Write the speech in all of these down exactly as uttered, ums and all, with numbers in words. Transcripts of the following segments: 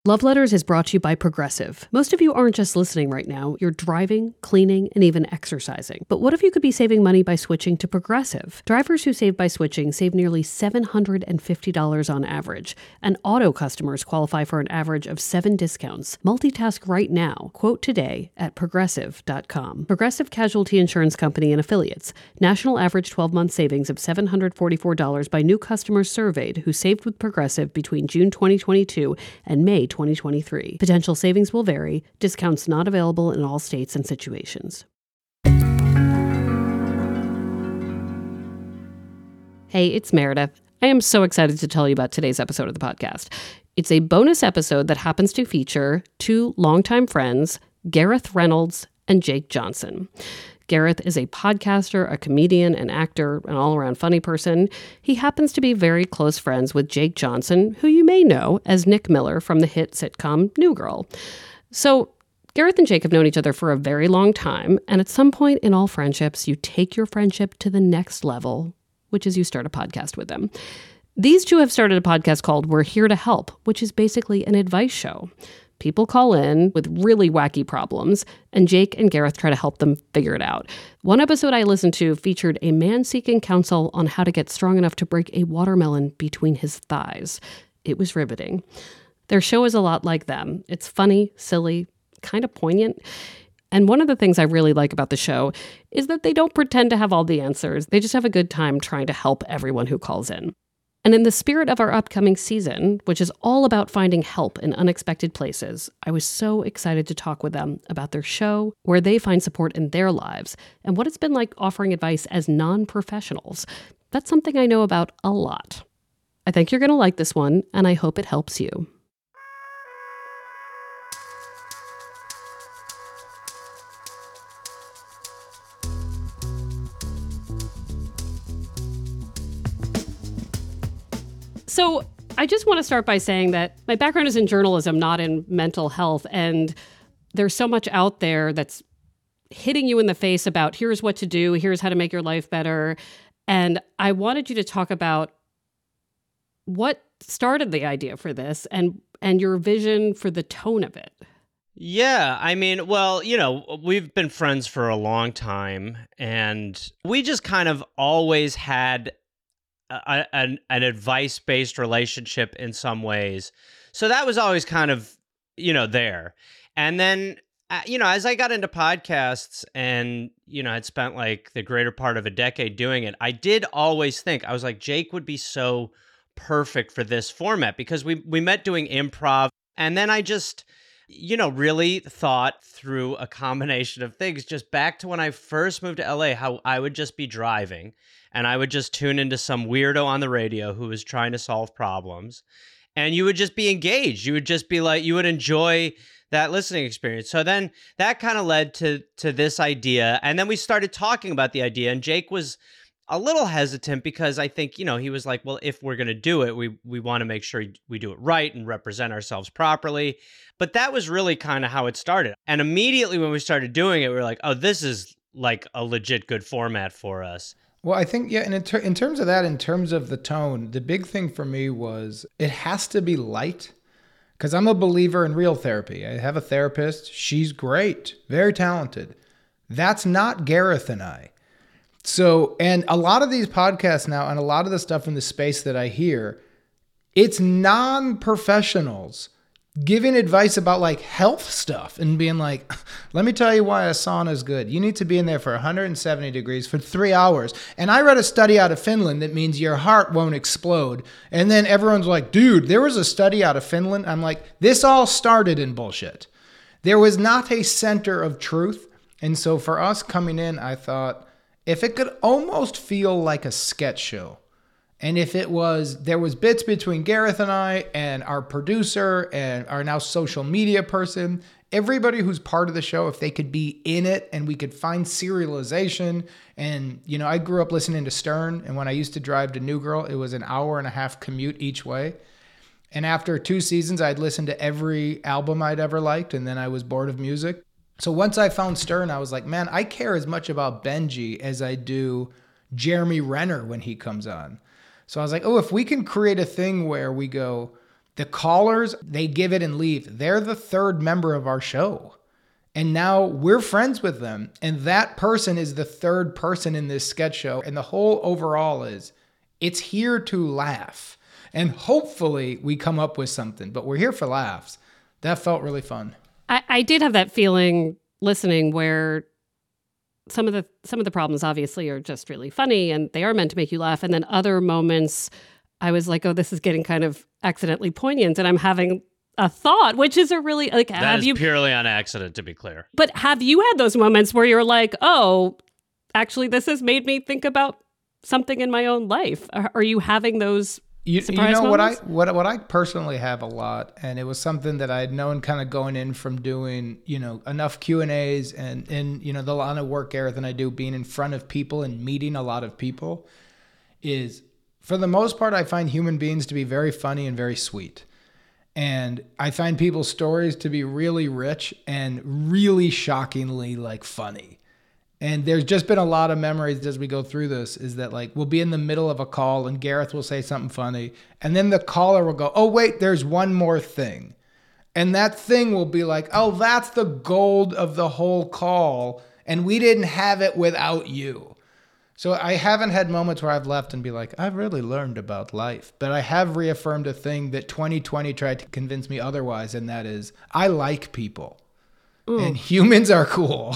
Love Letters is brought to you by Progressive. Most of you aren't just listening right now. You're driving, cleaning, and even exercising. But what if you could be saving money by switching to Progressive? Drivers who save by switching save nearly seven hundred fifty dollars on average. And auto customers qualify for an average of seven discounts. Multitask right now. Quote today at progressive dot com. Progressive Casualty Insurance Company and Affiliates. National average twelve-month savings of seven hundred forty-four dollars by new customers surveyed who saved with Progressive between June twenty twenty-two and May twenty twenty-three. Potential savings will vary. Discounts not available in all states and situations. Hey, it's Meredith. I am so excited to tell you about today's episode of the podcast. It's a bonus episode that happens to feature two longtime friends, Gareth Reynolds and Jake Johnson. Gareth is a podcaster, a comedian, an actor, an all-around funny person. He happens to be very close friends with Jake Johnson, who you may know as Nick Miller from the hit sitcom New Girl. So Gareth and Jake have known each other for a very long time, and at some point in all friendships, you take your friendship to the next level, which is you start a podcast with them. These two have started a podcast called We're Here to Help, which is basically an advice show. People call in with really wacky problems, and Jake and Gareth try to help them figure it out. One episode I listened to featured a man seeking counsel on how to get strong enough to break a watermelon between his thighs. It was riveting. Their show is a lot like them. It's funny, silly, kind of poignant. And one of the things I really like about the show is that they don't pretend to have all the answers. They just have a good time trying to help everyone who calls in. And in the spirit of our upcoming season, which is all about finding help in unexpected places, I was so excited to talk with them about their show, where they find support in their lives, and what it's been like offering advice as non-professionals. That's something I know about a lot. I think you're going to like this one, and I hope it helps you. So I just want to start by saying that my background is in journalism, not in mental health. And there's so much out there that's hitting you in the face about here's what to do, here's how to make your life better. And I wanted you to talk about what started the idea for this and, and your vision for the tone of it. Yeah, I mean, well, you know, we've been friends for a long time, and we just kind of always had A, an, an advice-based relationship in some ways. So that was always kind of, you know, there. And then, uh, you know, as I got into podcasts and, you know, I'd spent like the greater part of a decade doing it, I did always think, I was like, Jake would be so perfect for this format because we, we met doing improv. And then I just, you know, really thought through a combination of things, just back to when I first moved to L A, how I would just be driving and I would just tune into some weirdo on the radio who was trying to solve problems. And you would just be engaged. You would just be like, you would enjoy that listening experience. So then that kind of led to to this idea. And then we started talking about the idea. And Jake was a little hesitant because I think, you know, he was like, well, if we're going to do it, we we want to make sure we do it right and represent ourselves properly. But that was really kind of how it started. And immediately when we started doing it, we were like, oh, this is like a legit good format for us. Well, I think, yeah, and in, ter- in terms of that, in terms of the tone, the big thing for me was it has to be light, because I'm a believer in real therapy. I have a therapist. She's great, very talented. That's not Gareth and I. So, and a lot of these podcasts now, and a lot of the stuff in the space that I hear, it's non-professionals giving advice about like health stuff and being like, let me tell you why a sauna is good. You need to be in there for one hundred seventy degrees for three hours. And I read a study out of Finland that means your heart won't explode. And then everyone's like, dude, there was a study out of Finland. I'm like, this all started in bullshit. There was not a center of truth. And so for us coming in, I thought if it could almost feel like a sketch show, and if it was, there was bits between Gareth and I and our producer and our now social media person, everybody who's part of the show, if they could be in it and we could find serialization. And, you know, I grew up listening to Stern, and when I used to drive to New Girl, it was an hour and a half commute each way. And after two seasons, I'd listened to every album I'd ever liked, and then I was bored of music. So once I found Stern, I was like, man, I care as much about Benji as I do Jeremy Renner when he comes on. So I was like, oh, if we can create a thing where we go, The callers, they give it and leave. They're the third member of our show. And now we're friends with them. And that person is the third person in this sketch show. And the whole overall is, it's here to laugh. And hopefully we come up with something. But we're here for laughs. That felt really fun. I, I did have that feeling listening where some of the some of the problems obviously are just really funny and they are meant to make you laugh. And then other moments, I was like, oh, this is getting kind of accidentally poignant. And I'm having a thought, which is a really like that have is you purely on accident, to be clear. But have you had those moments where you're like, oh, actually, this has made me think about something in my own life? Are, are you having those you, surprise you know moments? what I what what I personally have a lot, and it was something that I had known kind of going in from doing you know enough Q and A's and and you know the line of work Gareth and I do, being in front of people and meeting a lot of people, is for the most part I find human beings to be very funny and very sweet. And I find people's stories to be really rich and really shockingly like funny. And there's just been a lot of memories as we go through this, is that like we'll be in the middle of a call and Gareth will say something funny. And then the caller will go, oh, wait, there's one more thing. And that thing will be like, oh, that's the gold of the whole call. And we didn't have it without you. So I haven't had moments where I've left and be like, I've really learned about life. But I have reaffirmed a thing that twenty twenty tried to convince me otherwise, and that is I like people. Mm. And humans are cool.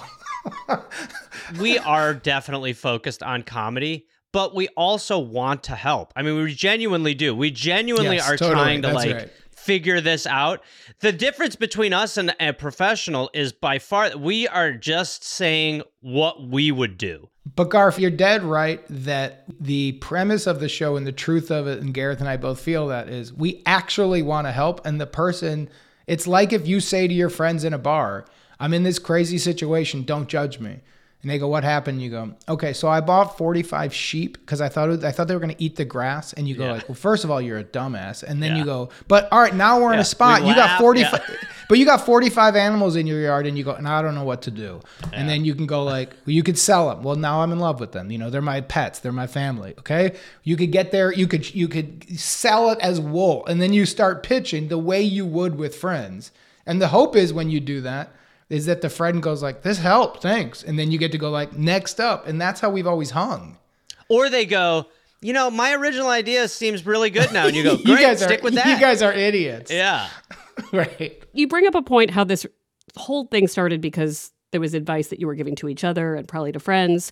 We are definitely focused on comedy, but we also want to help. I mean, we genuinely do. We genuinely yes, are totally. trying to That's like right. figure this out. The difference between us and a professional is by far we are just saying what we would do. But Garth, you're dead right that the premise of the show and the truth of it, and Gareth and I both feel that, is we actually want to help. And the person, it's like if you say to your friends in a bar, I'm in this crazy situation, don't judge me. And they go, what happened? You go, okay, so I bought forty-five sheep because I thought it, I thought they were going to eat the grass. And you go yeah. like, well, first of all, you're a dumbass. And then yeah. you go, but all right, now we're yeah. in a spot. We you laugh, got forty-five, yeah. but you got forty-five animals in your yard, and you go, and I don't know what to do. Yeah. And then you can go like, well, you could sell them. Well, now I'm in love with them. You know, they're my pets. They're my family. Okay, you could get there. You could you could sell it as wool, and then you start pitching the way you would with friends. And the hope is when you do that, is that the friend goes like, this helped, thanks. And then you get to go like, next up. And that's how we've always hung. Or they go, you know, my original idea seems really good now. And you go, great, you guys stick are, with that. You guys are idiots. Yeah. Right. You bring up a point how this whole thing started because there was advice that you were giving to each other and probably to friends.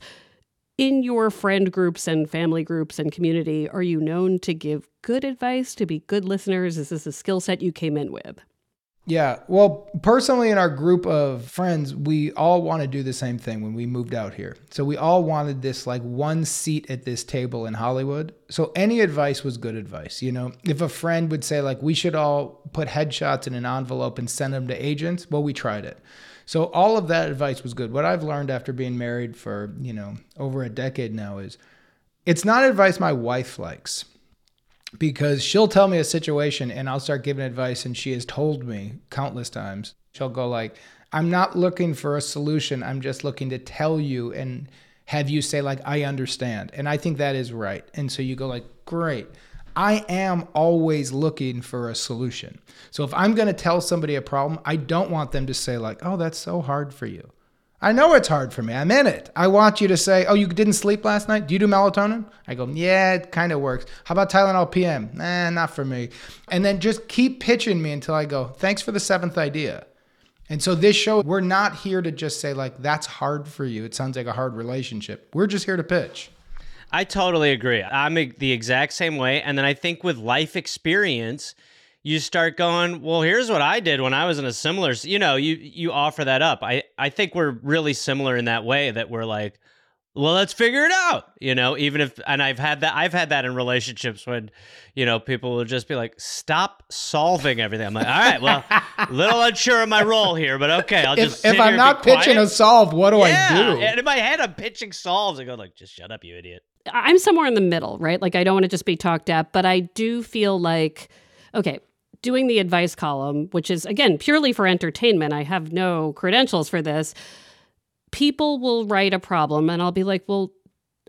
In your friend groups and family groups and community, are you known to give good advice, to be good listeners? Is this a skill set you came in with? Yeah. Well, personally, in our group of friends, we all want to do the same thing when we moved out here. So we all wanted this like one seat at this table in Hollywood. So any advice was good advice. You know, if a friend would say like, we should all put headshots in an envelope and send them to agents, well, we tried it. So all of that advice was good. What I've learned after being married for, you know, over a decade now is it's not advice my wife likes. Because she'll tell me a situation and I'll start giving advice, and she has told me countless times, she'll go like, I'm not looking for a solution. I'm just looking to tell you and have you say like, I understand. And I think that is right. And so you go like, great. I am always looking for a solution. So if I'm going to tell somebody a problem, I don't want them to say like, oh, that's so hard for you. I know it's hard for me. I'm in it. I want you to say, oh, you didn't sleep last night? Do you do melatonin? I go, yeah, it kind of works. How about Tylenol P M? Nah, not for me. And then just keep pitching me until I go, thanks for the seventh idea. And so this show, we're not here to just say like, that's hard for you. It sounds like a hard relationship. We're just here to pitch. I totally agree. I'm the exact same way. And then I think with life experience, you start going, well, here's what I did when I was in a similar, you know, you you offer that up. I, I think we're really similar in that way, that we're like, well, let's figure it out, you know, even if, and I've had that, I've had that in relationships when, you know, people will just be like, stop solving everything. I'm like, all right, well, a little unsure of my role here, but okay, I'll just If, if I'm not pitching quiet. a solve, what do yeah. I do? And in my head, I'm pitching solves. I go like, just shut up, you idiot. I'm somewhere in the middle, right? Like, I don't want to just be talked at, but I do feel like, okay, doing the advice column, which is, again, purely for entertainment. I have no credentials for this. People will write a problem and I'll be like, well,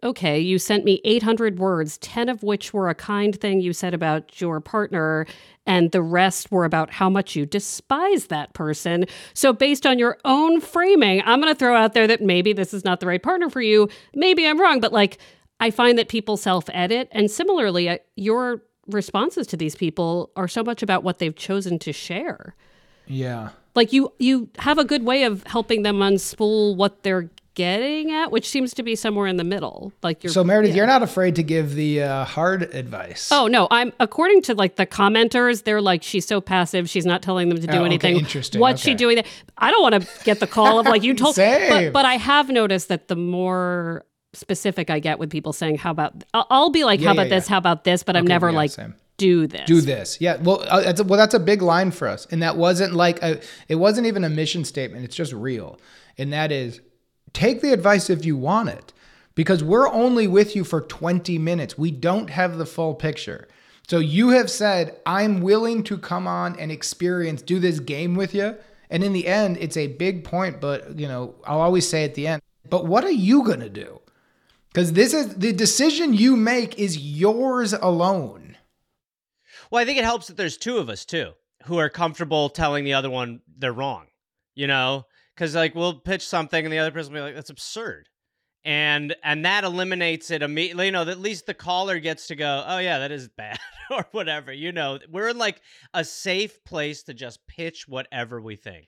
okay, you sent me eight hundred words, ten of which were a kind thing you said about your partner, and the rest were about how much you despise that person. So based on your own framing, I'm going to throw out there that maybe this is not the right partner for you. Maybe I'm wrong, but like, I find that people self-edit. And similarly, uh, your responses to these people are so much about what they've chosen to share. Yeah. Like you, you have a good way of helping them unspool what they're getting at, which seems to be somewhere in the middle. Like you're, so Meredith, yeah. you're not afraid to give the uh, hard advice. Oh no, I'm according to like the commenters, they're like, she's so passive, she's not telling them to do oh, okay. anything. Interesting. What's okay. she doing? I don't want to get the call of like you told. Same. But, but I have noticed that the more specific I get with people saying, "How about?" I'll, I'll be like, Yeah, "How about yeah, this? yeah. How about this?" But I'm Okay, never yeah, like. Same. Do this. Do this. Yeah. Well, uh, that's a, well, that's a big line for us. And that wasn't like a, it wasn't even a mission statement. It's just real. And that is, take the advice if you want it, because we're only with you for twenty minutes. We don't have the full picture. So you have said, I'm willing to come on and experience, do this game with you. And in the end, it's a big point, but you know, I'll always say at the end, but what are you going to do? Because this is the decision you make is yours alone. Well, I think it helps that there's two of us, too, who are comfortable telling the other one they're wrong, you know? Because, like, we'll pitch something and the other person will be like, that's absurd. And and that eliminates it immediately. You know, at least the caller gets to go, oh, yeah, that is bad or whatever. You know, we're in, like, a safe place to just pitch whatever we think.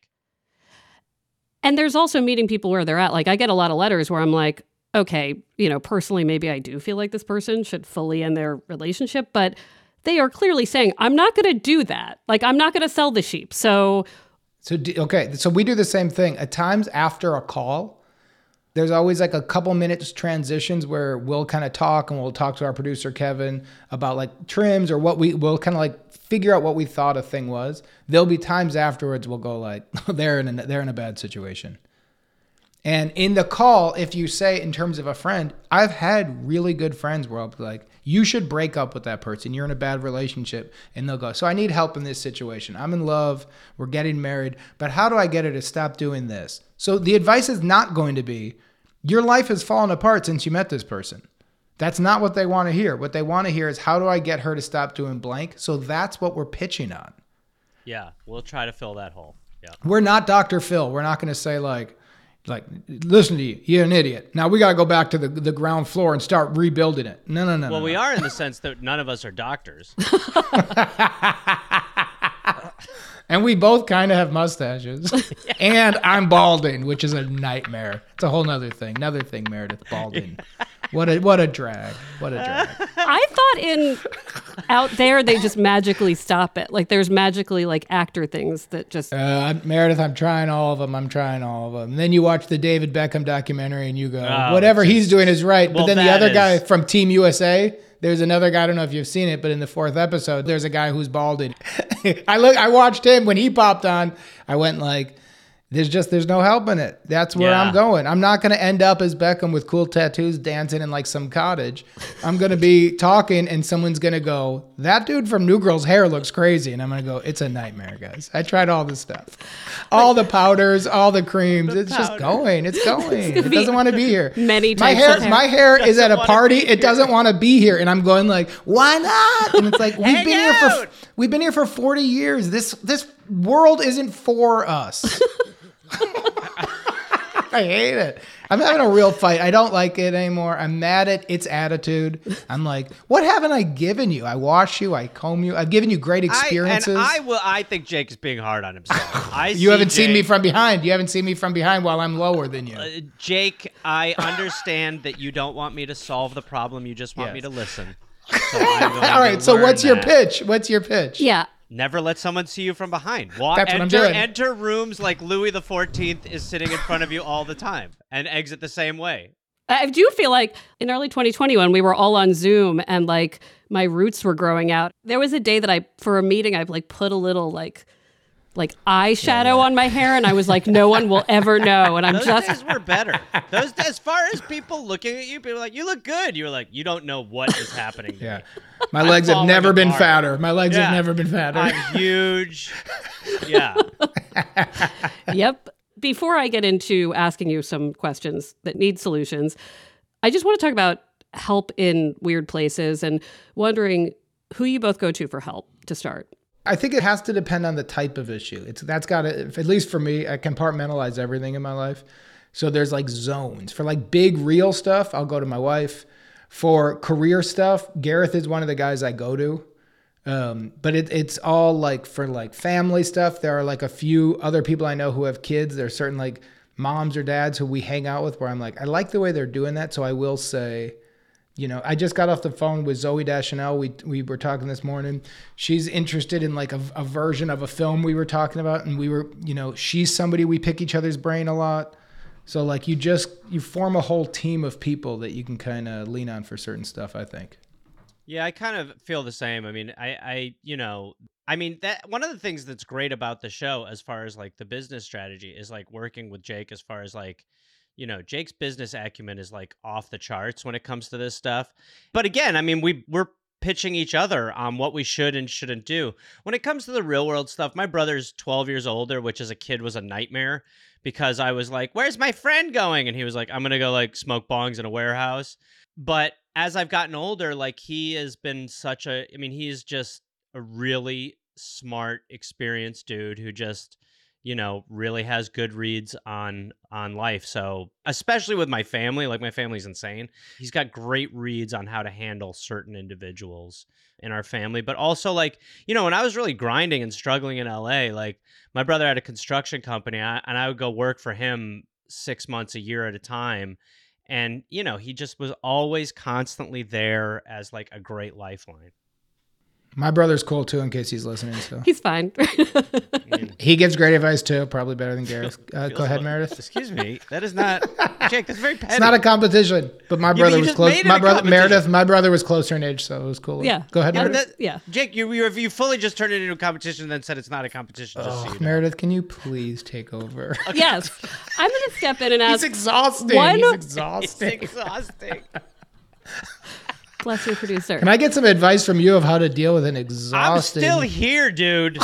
And there's also meeting people where they're at. Like, I get a lot of letters where I'm like, okay, you know, personally, maybe I do feel like this person should fully end their relationship, but they are clearly saying, I'm not going to do that. Like, I'm not going to sell the sheep. So, so okay. So we do the same thing. At times after a call, there's always like a couple minutes transitions where we'll kind of talk and we'll talk to our producer, Kevin, about like trims or what we will kind of like figure out what we thought a thing was. There'll be times afterwards we'll go like, they're in a, they're in a bad situation. And in the call, if you say in terms of a friend, I've had really good friends where I'll be like, you should break up with that person. You're in a bad relationship. And they'll go, so I need help in this situation. I'm in love. We're getting married. But how do I get her to stop doing this? So the advice is not going to be, your life has fallen apart since you met this person. That's not what they want to hear. What they want to hear is, how do I get her to stop doing blank? So that's what we're pitching on. Yeah, we'll try to fill that hole. Yeah, we're not Doctor Phil. We're not going to say like, Like, listen to you, you're an idiot. Now we got to go back to the, the ground floor and start rebuilding it. No, no, no. Well, no, we no. are in the sense that none of us are doctors. And we both kind of have mustaches. Yeah. And I'm balding, which is a nightmare. It's a whole nother thing. Another thing, Meredith, balding. Yeah. What a what a drag. What a drag. I thought in out there they just magically stop it. Like there's magically like actor things that just uh, Meredith, I'm trying all of them. I'm trying all of them. And then you watch the David Beckham documentary and you go, oh, whatever just, he's doing is right. Well, but then the other is... guy from Team U S A, there's another guy, I don't know if you've seen it, but in the fourth episode, there's a guy who's balding. I look I watched him when he popped on. I went like, There's just, there's no helping it. That's where yeah. I'm going. I'm not going to end up as Beckham with cool tattoos dancing in like some cottage. I'm going to be talking and someone's going to go, that dude from New Girl's hair looks crazy. And I'm going to go, it's a nightmare, guys. I tried all this stuff. All the powders, all the creams. The it's powder. just going. It's going. It doesn't want to be here. Many my types hair, of hair. My hair is at a party. It doesn't want to be here. And I'm going like, why not? And it's like, we've Hang been out. here for, we've been here for forty years. This, this world isn't for us. I hate it. I'm having a real fight. I don't like it anymore. I'm mad at its attitude. I'm like, what haven't I given you? I wash you. I comb you. I've given you great experiences. I, and I will. I think Jake is being hard on himself. I you haven't Jake, seen me from behind. You haven't seen me from behind while I'm lower than you. Uh, Jake, I understand that you don't want me to solve the problem. You just want yes. me to listen. So I'm going All right. to So what's your that. pitch? What's your pitch? Yeah. Never let someone see you from behind. Walk, That's enter, what I'm doing. Enter rooms like Louis the fourteenth is sitting in front of you all the time, and exit the same way. I do feel like in early twenty twenty, when we were all on Zoom and like my roots were growing out, there was a day that I, for a meeting, I like put a little like like eyeshadow yeah, yeah. on my hair, and I was like, no one will ever know. And I'm Those just days were better. Those as far as people looking at you, people were like, you look good. You were like, you don't know what is happening to yeah. me. My legs have never been fatter. My legs yeah. have never been fatter. I'm huge. Yeah. Yep. Before I get into asking you some questions that need solutions, I just want to talk about help in weird places and wondering who you both go to for help to start. I think it has to depend on the type of issue. It's that's got to, at least for me, I compartmentalize everything in my life. So there's like zones. For like big real stuff, I'll go to my wife. For career stuff, Gareth is one of the guys I go to. Um, but it, it's all like for like family stuff. There are like a few other people I know who have kids. There's certain like moms or dads who we hang out with where I'm like, I like the way they're doing that. So I will say, you know, I just got off the phone with Zoe Deschanel. We we were talking this morning. She's interested in like a, a version of a film we were talking about. And we were, you know, she's somebody we pick each other's brain a lot. So like you just, you form a whole team of people that you can kind of lean on for certain stuff, I think. Yeah, I kind of feel the same. I mean, I, I, you know, I mean, that one of the things that's great about the show as far as like the business strategy is like working with Jake as far as like, you know, Jake's business acumen is like off the charts when it comes to this stuff. But again, I mean, we we're pitching each other on what we should and shouldn't do. When it comes to the real world stuff, my brother's twelve years older, which as a kid was a nightmare because I was like, where's my friend going? And he was like, I'm going to go like smoke bongs in a warehouse. But as I've gotten older, like he has been such a, I mean, he's just a really smart, experienced dude who just, you know, really has good reads on on life. So especially with my family, like my family's insane. He's got great reads on how to handle certain individuals in our family. But also like, you know, when I was really grinding and struggling in L A, like my brother had a construction company and I would go work for him six months, a year at a time. And, you know, he just was always constantly there as like a great lifeline. My brother's cool too, in case he's listening. So He's fine. He gives great advice too, probably better than Gareth. Uh, go ahead, Meredith. Excuse me, that is not Jake. That's very petty. It's not a competition, but my Yeah, brother but you was just close. made it My a brother competition. Meredith. My brother was closer in age, so it was cool. Yeah. Go ahead, Yeah, Meredith. that- yeah. Jake, you you you fully just turned it into a competition, and then said it's not a competition. Just so Oh, you know. Meredith, can you please take over? Yes. I'm going to step in and He's ask, exhausting. Why He's not- It's exhausting. exhausting. bless your producer. Can I get some advice from you of how to deal with an I'm exhausting? still here, dude.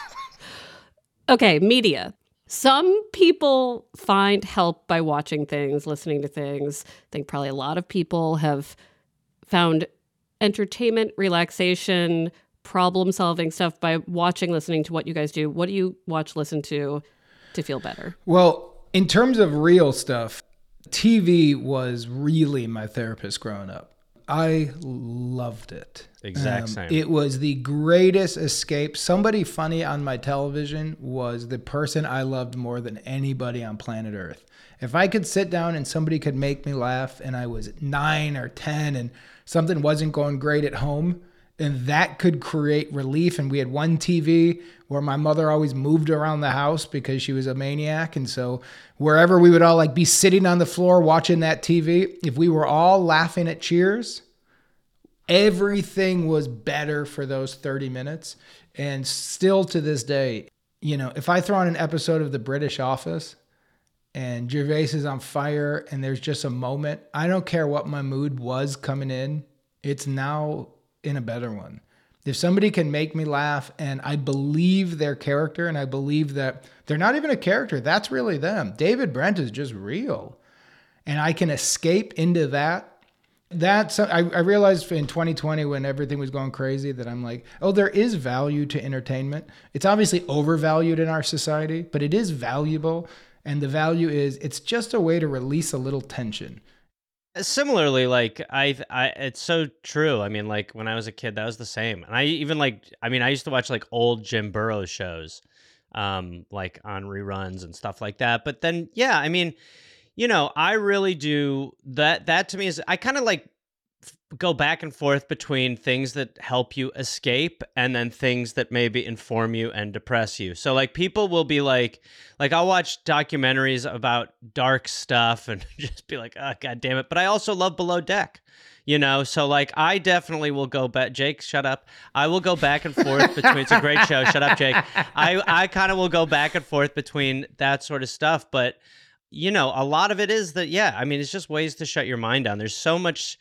Okay, media. Some people find help by watching things, listening to things. I think probably a lot of people have found entertainment, relaxation, problem-solving stuff by watching, listening to what you guys do. What do you watch, listen to to feel better? Well, in terms of real stuff, T V was really my therapist growing up. I loved it. Exact same. It was the greatest escape. Somebody funny on my television was the person I loved more than anybody on planet Earth. If I could sit down and somebody could make me laugh and I was nine or ten and something wasn't going great at home, and that could create relief. And we had one T V where my mother always moved around the house because she was a maniac. And so wherever we would all like be sitting on the floor watching that T V, if we were all laughing at Cheers, everything was better for those thirty minutes. And still to this day, you know, if I throw on an episode of The British Office and Gervais is on fire and there's just a moment, I don't care what my mood was coming in, it's now in a better one. If somebody can make me laugh and I believe their character and I believe that they're not even a character, that's really them. David Brent is just real. And I can escape into that. That's, I, I realized in twenty twenty when everything was going crazy that I'm like, oh, there is value to entertainment. It's obviously overvalued in our society, but it is valuable. And the value is it's just a way to release a little tension. Similarly, like I, I, it's so true. I mean, like when I was a kid, that was the same. And I even like, I mean, I used to watch like old Jim Burrows shows, um, like on reruns and stuff like that. But then, yeah, I mean, you know, I really do that. That to me is, I kind of like go back and forth between things that help you escape and then things that maybe inform you and depress you. So like people will be like, like I'll watch documentaries about dark stuff and just be like, oh, God damn it. But I also love Below Deck, you know? So like, I definitely will go back. Jake, shut up. I will go back and forth between, it's a great show. Shut up, Jake. I, I kind of will go back and forth between that sort of stuff. But you know, a lot of it is that, yeah, I mean, it's just ways to shut your mind down. There's so much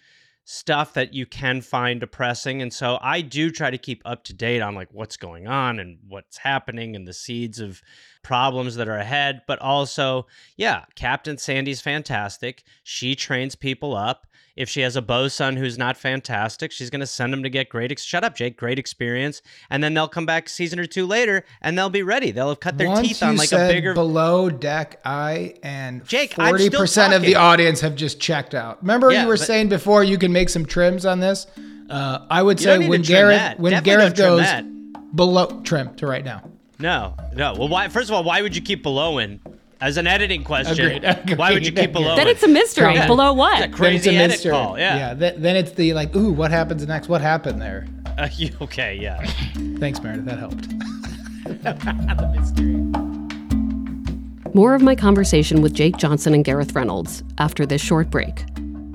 stuff that you can find depressing. And so I do try to keep up to date on like what's going on and what's happening and the seeds of problems that are ahead. But also, yeah, Captain Sandy's fantastic. She trains people up. If she has a beau son who's not fantastic, she's going to send them to get great, ex- shut up, Jake, great experience. And then they'll come back a season or two later and they'll be ready. They'll have cut their Once teeth on you like said a bigger... below deck, I and Jake, I'm forty still percent of the talking. audience have just checked out. Remember Yeah, you were but- saying before you can make some trims on this? Uh, I would You don't say need when to trim Gareth that. when Definitely Gareth don't trim goes that. below trim to right now. No, no. Well, why? First of all, why would you keep below in? As an editing question, Agreed, agreed, why would you keep below Then in? it's a mystery. Yeah. Below what? It's a crazy Then it's a edit mystery. call. Yeah. th- then it's the like, ooh, what happens next? What happened there? Uh, you, okay, yeah. Thanks, Meredith. That helped. The mystery. More of my conversation with Jake Johnson and Gareth Reynolds after this short break.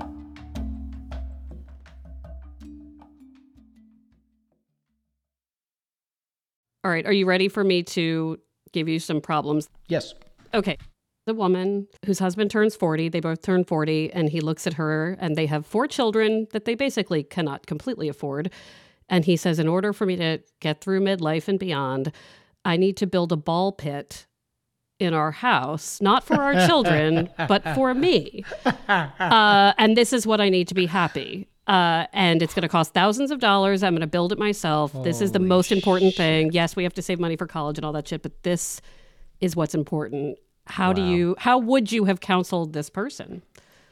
All right, are you ready for me to give you some problems? Yes. Okay. The woman whose husband turns forty, they both turn forty, and he looks at her and they have four children that they basically cannot completely afford. And he says, in order for me to get through midlife and beyond, I need to build a ball pit in our house, not for our children, but for me. Uh, and this is what I need to be happy. Uh, and it's going to cost thousands of dollars. I'm going to build it myself. This is the Holy most important thing. Yes, we have to save money for college and all that shit, but this is what's important. How do Wow. you, how would you have counseled this person?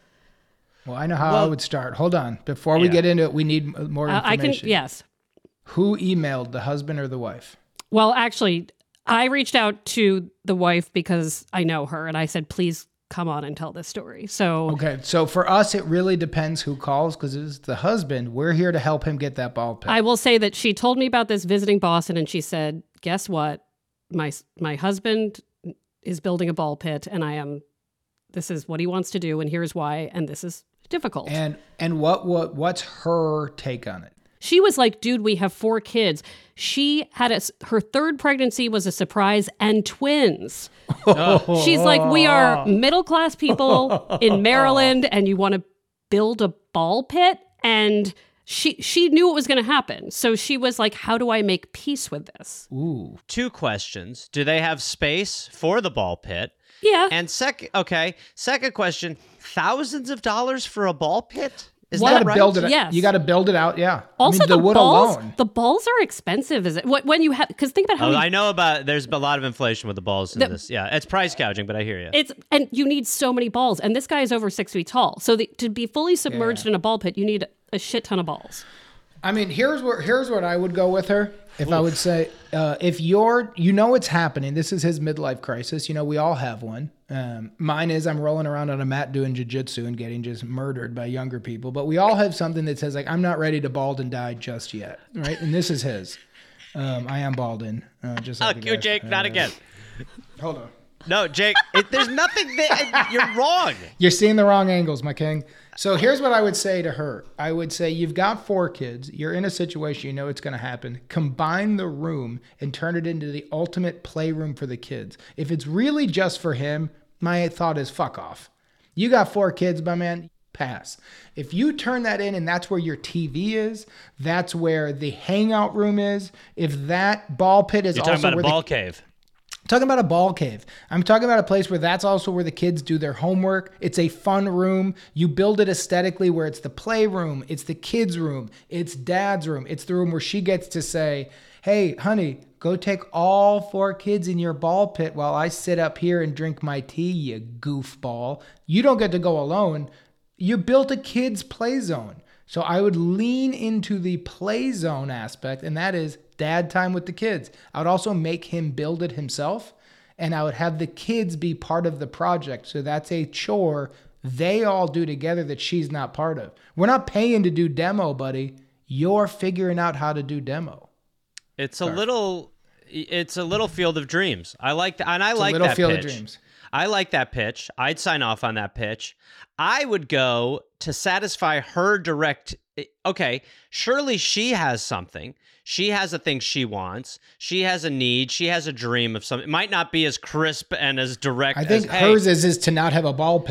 Well, I know how I Well- would start. Hold on. Before we Yeah. get into it, we need m- more Uh, I information. can, yes. Who emailed, the husband or the wife? Well, actually, I reached out to the wife because I know her and I said, please come on and tell this story. So Okay, so for us, it really depends who calls because it's the husband. We're here to help him get that ball pit. I will say that she told me about this visiting Boston and she said, guess what? My, my husband is building a ball pit and I am, this is what he wants to do and here's why. And this is difficult. and and what what what's her take on it? She was like, dude, we have four kids. She had a, her third pregnancy was a surprise and twins. She's like, we are middle class people in Maryland and you want to build a ball pit? And she she knew it was going to happen. So she was like, how do I make peace with this? Ooh, Two questions. Do they have space for the ball pit? Yeah. And second, okay. Second question, thousands of dollars for a ball pit? Is you What? that got to right? build it. Yes. You got to build it out. Yeah. Also, I mean, the, the, wood balls, alone. the balls are expensive. Is it Wh- when you have? Because think about how Oh, many I know about, there's a lot of inflation with the balls in The- this. Yeah, it's price gouging, but I hear you. it's and you need so many balls. And this guy is over six feet tall. So the, to be fully submerged Yeah. in a ball pit, you need a shit ton of balls. I mean, here's where here's what I would go with her. If I would say, uh, if you're, you know, it's happening. This is his midlife crisis. You know, we all have one. Um, mine is I'm rolling around on a mat doing jujitsu and getting just murdered by younger people. But we all have something that says like, I'm not ready to bald and die just yet, right? And this is his. Um, I am balding. Uh, just Oh, like the you, guy. Jake, not Uh, again. Hold on. No, Jake, it, there's nothing there. You're wrong. You're seeing the wrong angles, my king. So here's what I would say to her. I would say you've got four kids. You're in a situation you know it's going to happen. Combine the room and turn it into the ultimate playroom for the kids. If it's really just for him, my thought is fuck off. You got four kids, my man. Pass. If you turn that in and that's where your T V is, that's where the hangout room is. If that ball pit is You're also talking about where a the ball cave. talking about a ball cave. I'm talking about a place where that's also where the kids do their homework. It's a fun room. You build it aesthetically where it's the playroom, it's the kids' room, it's dad's room. It's the room where she gets to say, hey, honey, go take all four kids in your ball pit while I sit up here and drink my tea, you goofball. You don't get to go alone. You built a kids' play zone. So I would lean into the play zone aspect, and that is dad time with the kids. I would also make him build it himself, and I would have the kids be part of the project. So that's a chore they all do together that she's not part of. We're not paying to do demo, buddy. You're figuring out how to do demo. It's a little, it's a little field of dreams. I like that, and I It's like a little that field pitch. of dreams. I like that pitch. I'd sign off on that pitch. I would go to satisfy her direct. Okay, surely she has something. She has a thing she wants. She has a need. She has a dream of something. It might not be as crisp and as direct I think as, hey, hers is is to not have a ball pit in her house.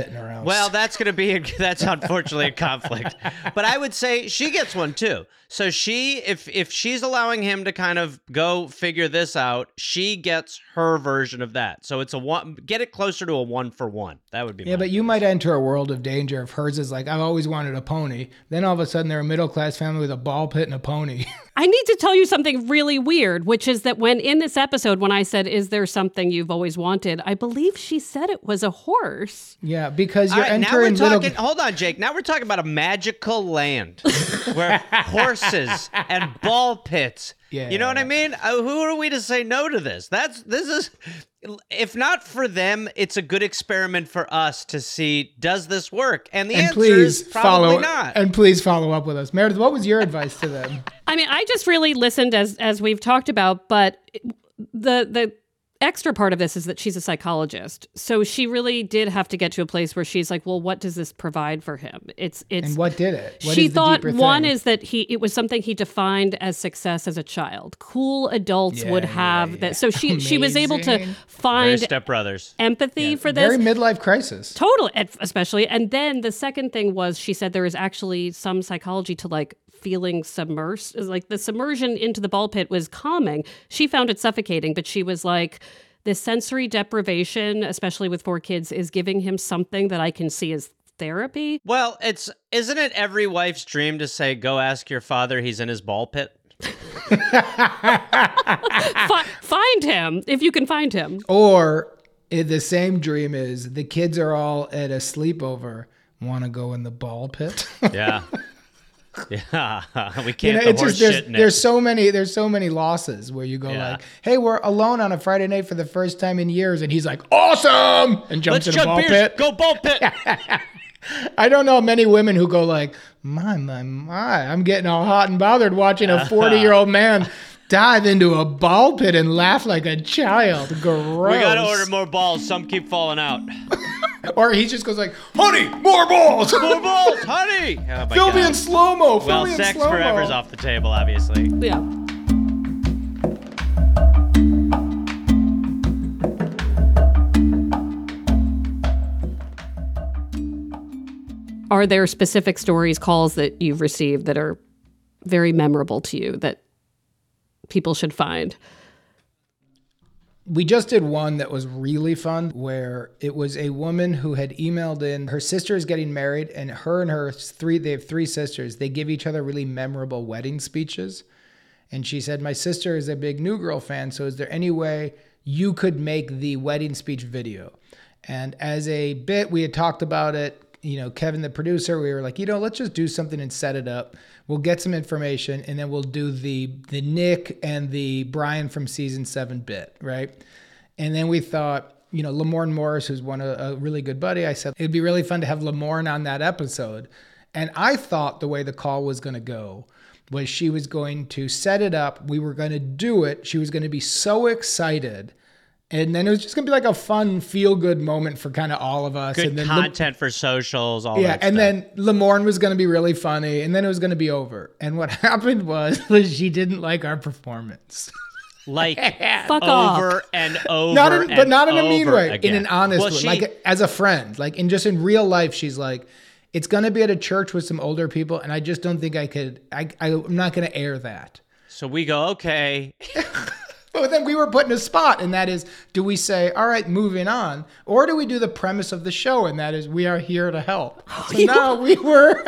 Well, that's going to be, a, that's unfortunately a conflict. But I would say she gets one too. So she, if if she's allowing him to kind of go figure this out, she gets her version of that. So it's a one, get it closer to a one for one. That would be Yeah, mine. but you might enter a world of danger if hers is like, I've always wanted a pony. Then all of a sudden they're a middle-class family with a ball pit and a pony. I need to tell you something really weird, which is that when in this episode, when I said, is there something you've always wanted? I believe she said it was a horse. Yeah, because All you're right, now we're entering talking, middle... hold on, Jake. Now we're talking about a magical land where horses and ball pits. Yeah. You know what I mean? Uh, who are we to say no to this? That's this is, if not for them, it's a good experiment for us to see, does this work? And the And answer please is probably follow not. And please follow up with us. Meredith, what was your advice to them? I mean, I just really listened as as we've talked about, but the the extra part of this is that she's a psychologist. So she really did have to get to a place where she's like, well, what does this provide for him? It's it's And what did it? What she is the thought deeper one thing? is that he it was something he defined as success as a child. Cool adults Yeah, would yeah, have yeah. that. So she she was able to Amazing. Very find Step Brothers. empathy for this. Very midlife crisis. Totally, especially. And then the second thing was she said there is actually some psychology to like feeling submersed. Like the submersion into the ball pit was calming. She found it suffocating, but she was like, this sensory deprivation, especially with four kids, is giving him something that I can see as therapy. Well, it's isn't it every wife's dream to say, go ask your father, he's in his ball pit? Fi- find him if you can find him. Or eh, the same dream is the kids are all at a sleepover. Want to go in the ball pit? Yeah. Yeah. We You can't know, the it's horse just there's, shit in it. there's so many there's so many losses where you go Yeah. like, hey, we're alone on a Friday night for the first time in years, and he's like, awesome, and jumps Let's in a chug ball beers. pit. Go ball pit. I don't know many women who go like, my my my, I'm getting all hot and bothered watching a forty year old man dive into a ball pit and laugh like a child. Gross. We gotta order more balls. Some keep falling out. Or he just goes like, honey, more balls. More balls, honey. Oh my Fill me God. in slow mo. Fill Well, me in sex slow-mo. forever's off the table, obviously. Yeah. Are there specific stories, calls that you've received that are very memorable to you that people should find? We just did one that was really fun where it was a woman who had emailed in, her sister is getting married, and her and her three, they have three sisters. They give each other really memorable wedding speeches. And she said, my sister is a big New Girl fan, so is there any way you could make the wedding speech video? And as a bit, we had talked about it. You know, Kevin, the producer, we were like, you know, let's just do something and set it up. We'll get some information, and then we'll do the the Nick and the Brian from season seven bit, right? And then we thought, you know, Lamorne Morris, who's one a, a really good buddy, I said it'd be really fun to have Lamorne on that episode. And I thought the way the call was going to go was she was going to set it up. We were going to do it. She was going to be so excited. And then it was just going to be like a fun, feel-good moment for kind of all of us. Good and then content for socials, all yeah, that and stuff. then Lamorne was going to be really funny, and then it was going to be over. And what happened was, was she didn't like our performance. Like Fuck off. over and over Not in, but and not in a mean over way, again. in an honest Well, way, she- like as a friend, like in just in real life. She's like, it's going to be at a church with some older people, and I just don't think I could. I, I I'm not going to air that. So we go, okay. But then we were put in a spot, and that is, do we say, all right, moving on, or do we do the premise of the show, and that is, we are here to help. So now we were,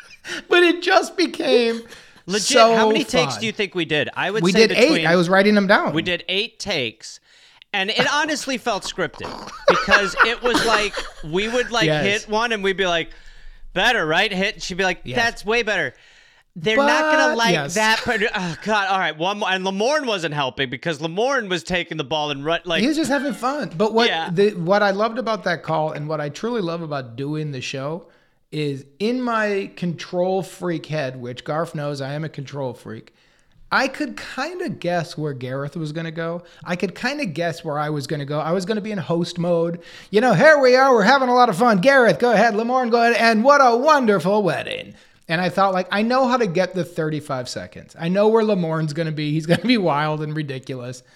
but it just became Legit, so how many fun. takes do you think we did? I would We say did between, eight. I was writing them down. We did eight takes. And it honestly felt scripted because it was like we would like Yes. hit one and we'd be like, better, right? Hit. And she'd be like, Yes. that's way better. They're not going But- to like yes. that. But, oh, God. All right. One more. And Lamorne wasn't helping because Lamorne was taking the ball and run. Like, He was just having fun. But what Yeah. the what I loved about that call and what I truly love about doing the show is in my control freak head, which Garf knows I am a control freak, I could kind of guess where Gareth was going to go. I could kind of guess where I was going to go. I was going to be in host mode. You know, here we are. We're having a lot of fun. Gareth, go ahead. Lamorne, go ahead. And what a wonderful wedding. And I thought, like, I know how to get the thirty-five seconds. I know where Lamorne's going to be. He's going to be wild and ridiculous.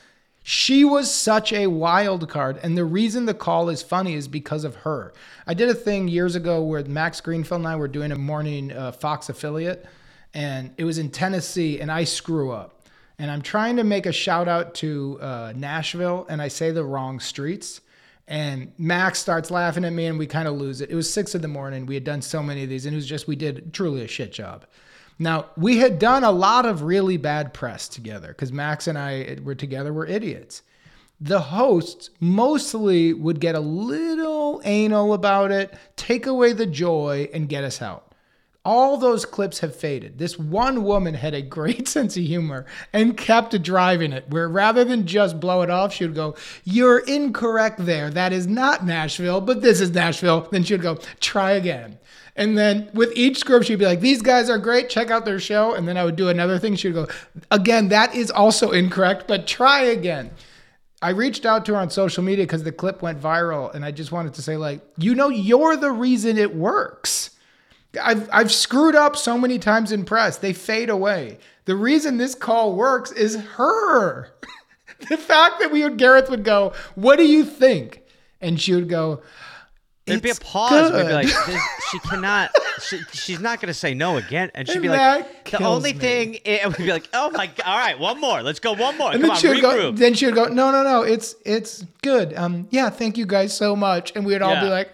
She was such a wild card. And the reason the call is funny is because of her. I did a thing years ago where Max Greenfield and I were doing a morning uh, Fox affiliate, and it was in Tennessee, and I screw up. And I'm trying to make a shout out to uh, Nashville, and I say the wrong streets. And Max starts laughing at me, and we kind of lose it. It was six in the morning. We had done so many of these, and it was just, we did truly a shit job. Now, we had done a lot of really bad press together because Max and I were together, we're idiots. The hosts mostly would get a little anal about it, take away the joy, and get us out. All those clips have faded. This one woman had a great sense of humor and kept driving it, where rather than just blow it off, she would go, "You're incorrect there. That is not Nashville, but this is Nashville." Then she would go, "Try again." And then with each script, she'd be like, "These guys are great. Check out their show." And then I would do another thing. She would go, "Again, that is also incorrect, but try again." I reached out to her on social media because the clip went viral. And I just wanted to say, like, you know, you're the reason it works. I've, I've screwed up so many times in press. They fade away. The reason this call works is her. The fact that we would, Gareth would go, "What do you think?" And she would go, There'd be a "It's pause. We'd good." be like, this, she cannot, she, she's not going to say no again. And she'd And be that like, the kills only me. thing, and we'd be like, oh my God, all right, one more. Let's go one more. And Come then on, she would go, regroup. then she would go, "No, no, no, it's it's good. Um, yeah, thank you guys so much." And we would all Yeah. be like,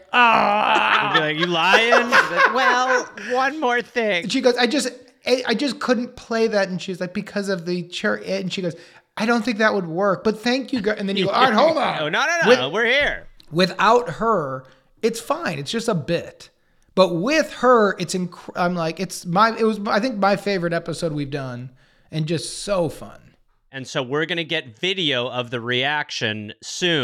"Ah." We'd be like, you lying? She'd be like, well, one more thing. She goes, I just, I I just couldn't play that. And she's like, "Because of the chair." And she goes, "I don't think that would work, but thank you guys." And then you go, "All right, hold on." Oh, no, no, no, With- we're here. Without her, it's fine. It's just a bit. But with her, it's inc- I'm like, it's my, it was, I think my favorite episode we've done, and just so fun. And so we're going to get video of the reaction soon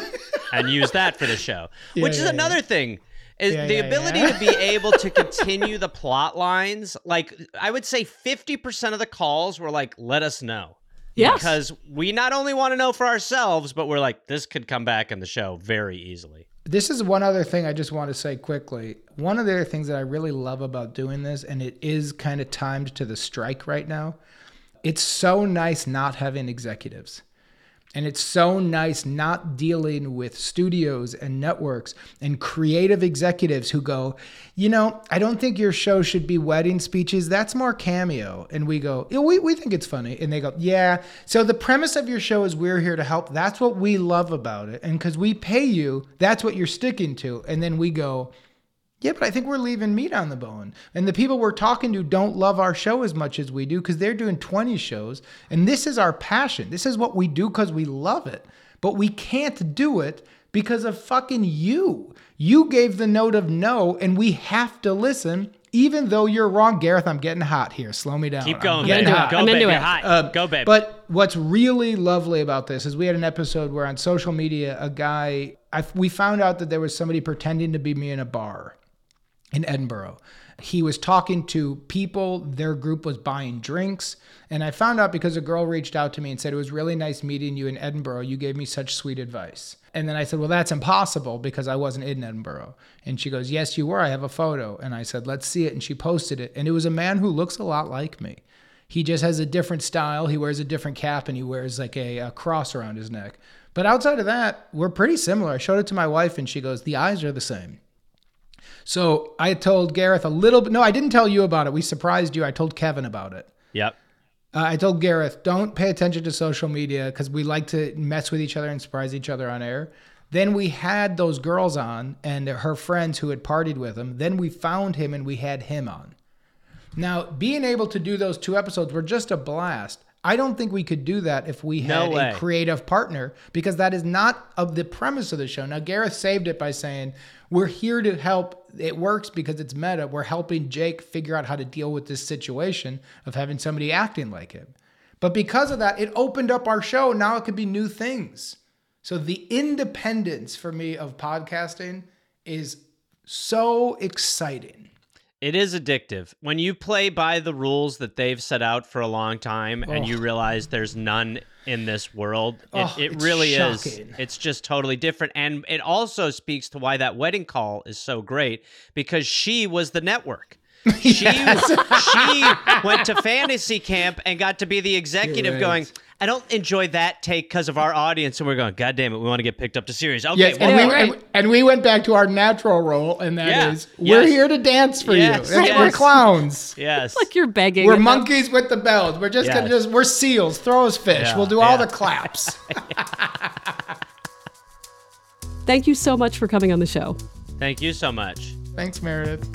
and use that for the show, Yeah, which is yeah, another yeah. thing. Is Yeah, the yeah, ability yeah. to be able to continue the plot lines. Like, I would say fifty percent of the calls were like, let us know. Yes. Because we not only want to know for ourselves, but we're like, this could come back in the show very easily. This is one other thing I just want to say quickly. One of the other things that I really love about doing this, and it is kind of timed to the strike right now, it's so nice not having executives. And it's so nice not dealing with studios and networks and creative executives who go, "You know, I don't think your show should be wedding speeches. That's more cameo." And we go, "Yeah, we, we think it's funny." And they go, "Yeah. So the premise of your show is we're here to help. That's what we love about it. And because we pay you, that's what you're sticking to." And then we go, "Yeah, but I think we're leaving meat on the bone." And the people we're talking to don't love our show as much as we do because they're doing twenty shows. And this is our passion. This is what we do because we love it. But we can't do it because of fucking you. You gave the note of no, and we have to listen, even though you're wrong. Gareth, I'm getting hot here. Slow me down. Keep I'm going, getting baby. hot. Go, I'm baby. into it. Hot. Um, Go, baby. But what's really lovely about this is we had an episode where on social media, a guy, I, we found out that there was somebody pretending to be me in a bar in Edinburgh. He was talking to people, their group was buying drinks. And I found out because a girl reached out to me and said, "It was really nice meeting you in Edinburgh. You gave me such sweet advice." And then I said, "Well, that's impossible because I wasn't in Edinburgh." And she goes, "Yes, you were. I have a photo." And I said, "Let's see it." And she posted it. And it was a man who looks a lot like me. He just has a different style. He wears a different cap and he wears like a, a cross around his neck. But outside of that, we're pretty similar. I showed it to my wife and she goes, "The eyes are the same." So I told Gareth a little bit. No, I didn't tell you about it. We surprised you. I told Kevin about it. Yep. Uh, I told Gareth, don't pay attention to social media because we like to mess with each other and surprise each other on air. Then we had those girls on and her friends who had partied with him. Then we found him and we had him on. Now, being able to do those two episodes were just a blast. I don't think we could do that if we had No way. a creative partner because that is not of the premise of the show. Now, Gareth saved it by saying, we're here to help. It works because it's meta. We're helping Jake figure out how to deal with this situation of having somebody acting like him. But because of that, it opened up our show. Now it could be new things. So the independence for me of podcasting is so exciting. It is addictive. When you play by the rules that they've set out for a long time and Oh. you realize there's none in this world, it, Oh, it it's really shocking. is. It's just totally different. And it also speaks to why that wedding call is so great because she was the network. She she went to fantasy camp and got to be the executive Right. going, I don't enjoy that take because of our audience. And we're going, God damn it, we want to get picked up to series. Okay, Yes, well, and, we, Yeah, right. and, and we went back to our natural role, and that Yeah, is we're yes. here to dance for Yes, you. That's yes. We're clowns. yes. Like you're begging. We're at them. monkeys with the bells. We're just gonna Yes. just we're seals. Throw us fish. Yeah, We'll do all yeah. the claps. Thank you so much for coming on the show. Thank you so much. Thanks, Meredith.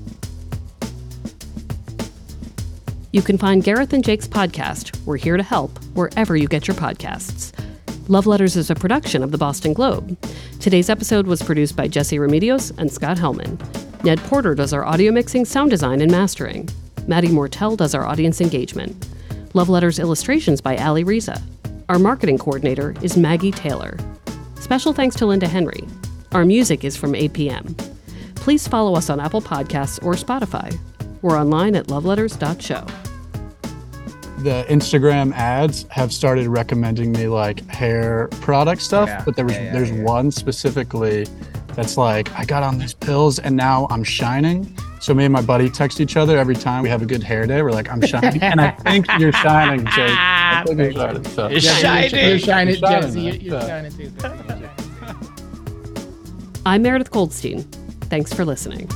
You can find Gareth and Jake's podcast, We're Here to Help, wherever you get your podcasts. Love Letters is a production of the Boston Globe. Today's episode was produced by Jesse Remedios and Scott Hellman. Ned Porter does our audio mixing, sound design, and mastering. Maddie Mortel does our audience engagement. Love Letters illustrations by Ali Riza. Our marketing coordinator is Maggie Taylor. Special thanks to Linda Henry. Our music is from A P M. Please follow us on Apple Podcasts or Spotify. We're online at love letters dot show. The Instagram ads have started recommending me like hair product stuff, Yeah, but there was yeah, yeah, there's yeah. one specifically that's like, I got on these pills and now I'm shining. So me and my buddy text each other every time we have a good hair day. We're like, I'm shining, and I think you're shining, Jake. I think you're shining. So. You're Yeah, shining. You're shining, You're shining, Jesse. You're, man. you're Yeah. shining too. You're shining. I'm Meredith Goldstein. Thanks for listening.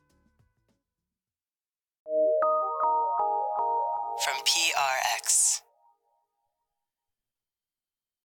From P R X.